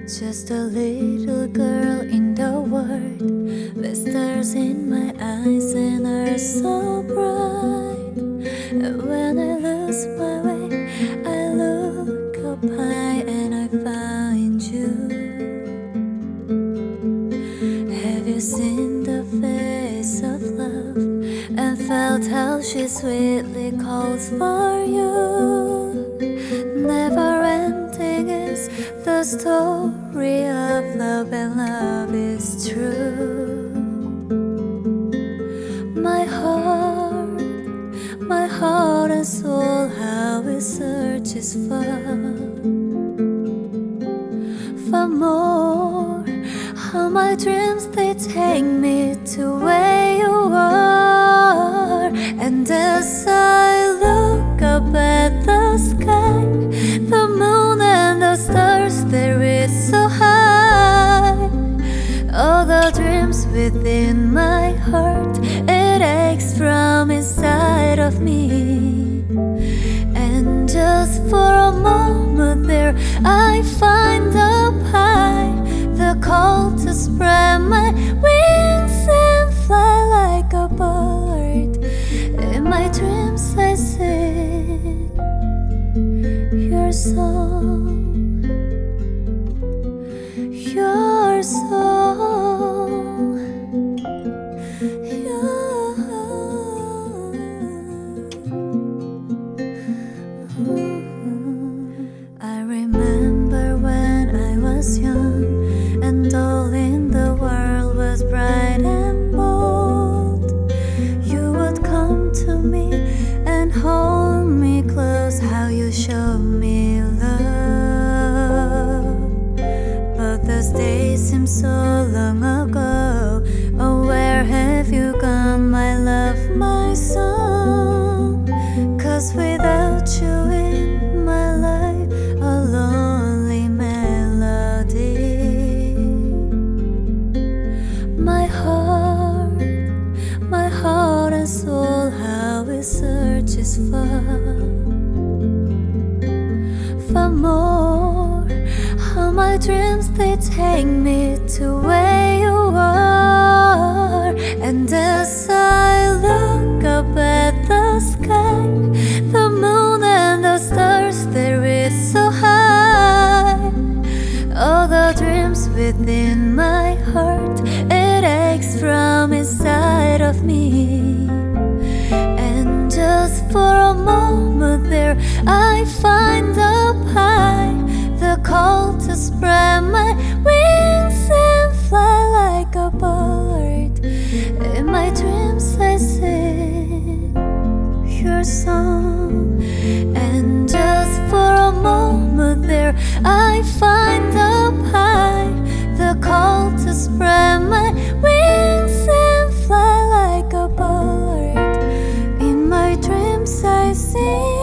Just a little girl in the world, with stars in my eyes and are so bright. And when I lose my way, I look up high and I find you. Have you seen the face of love and felt how she sweetly calls for you? Never ending is the story of love, and love is true. My heart and soul, how it searches for more. How my dreams, they take me to where you are. And as I look up at the sky, the moon and the stars, they reach so high. All the dreams within my heart, it aches from inside of me. And just for a moment there, I find up high the call to spread my wings and fly like a bird. In my dreams I sing your song, your song, I remember when I was young, and all in the world was bright and bold. You would come to me and hold me close, how you showed me love. But those days seem so long ago. Oh, where have you gone, my love, my song? 'Cause without you in my life, a lonely melody. My heart and soul, how it searches for more. How my dreams, they take me to where you are. And as I look up at the sky, the moon and the stars, they reach so high. All the dreams within my heart, it aches from inside of me. And just for a moment there, I find up high the call to spread my wings and fly like a bird. In my dreams I sing your song. And just for a moment there, I find up high the call to spread my wings and fly like a bird. In my dreams I sing